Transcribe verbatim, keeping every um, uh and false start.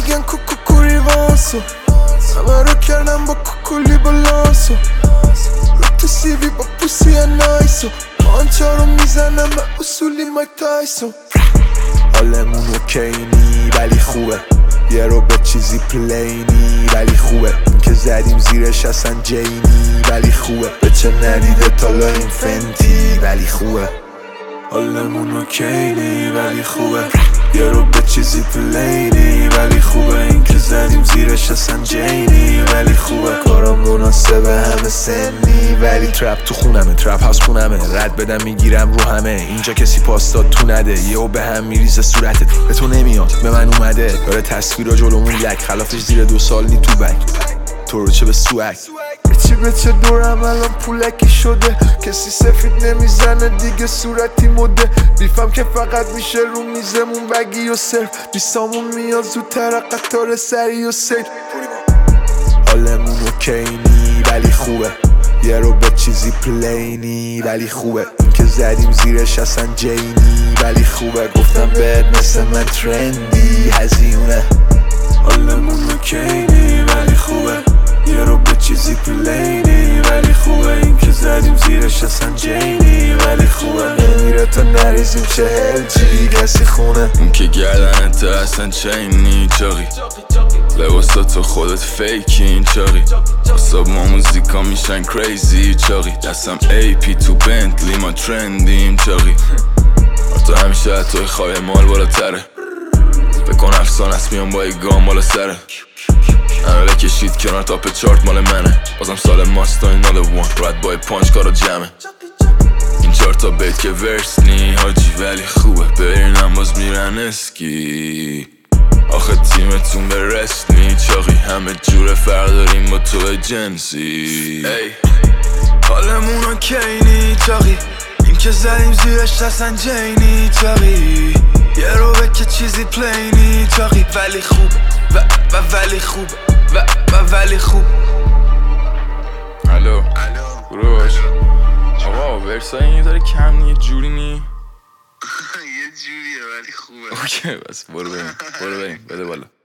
میگن کوکوکوری واسو، همه رو کردم با کوکولی بالانسو، رو تو سیوی با پوسی نایسو، آنچه رو میزنم به اصولی مایک تایسون. حالمون اوکینی ولی خوبه، یه رو به چیزی پلینی ولی خوبه، این که زدیم زیرش اصلا جینی ولی خوبه، به چه ندیده تالا این فنتی ولی خوبه. حالمون اوکینی ولی خوبه، یه رو به چیزی پلینی ولی خوبه، این که زدیم زیرش اصلا جینی ولی خوبه، کارم مناسبه همه سنی ولی ترپ تو خونمه، ترپ هاوس خونمه، رد بدم میگیرم رو همه، اینجا کسی پاستا تو نده، یهو به هم میریزه صورتت، به تو نمیاد به من اومده، داره تصویرا جلومون یک خلافش زیر دو سال نی تو بک، تو رو چه به سوک چی به چه دورم الان پولکی شده، کسی سفید نمیزنه دیگه صورتی مده، بیفم که فقط میشه رو میزمون بگی و صرف، بیسامون میاد زودتر قطار سری و سیل. حالمون اوکینی ولی خوبه، یه رو به چیزی پلینی ولی خوبه، این که زدیم زیرش اصلا جینی ولی خوبه، گفتم بهت مثل من ترندی هزیونه. حالمون اوکینی ولی خوبه، یه رو به چیزی پلینی ولی خوبه، این که زدیم زیرش اصلا جینی ولی خوبه، نمیره تا نریزیم چهل جی کسی خونه، اون که گردنت اصلا چینی چاقی، لباسا تو خودت فیکی این چاقی، اصاب ما موزیکا میشن کریزی چاقی، دستم ای پی تو بنتلی ما ترندیم چاقی، تو همیشه توی خواهی مال بالاتره، بکن افسان است میان با ای گام بالا سره، همه بکشید کنار تاپ چارت مال منه، بازم سال ماست این ناله وان رد بای پانچ کارا جمعه، این چهار تا بیت که ورس نی حاجی ولی خوبه، برینم باز میرن اسکی، آخه تیمتون به رست نی چاقی، همه جور فرق داریم با تو جنسی. حالمون اوکینی چاقی، این که زدیم زیرش اصلا جینی چاقی، یه رو به که چیزی پلینی چاقی ولی خوب و, و ولی خوب و, و ولی خوب. الو بروش آقا ورسای این داره کم نی، یه جوری نی یه جوریه ولی خوبه. اوکی بس برو بریم برو بریم بده بالا.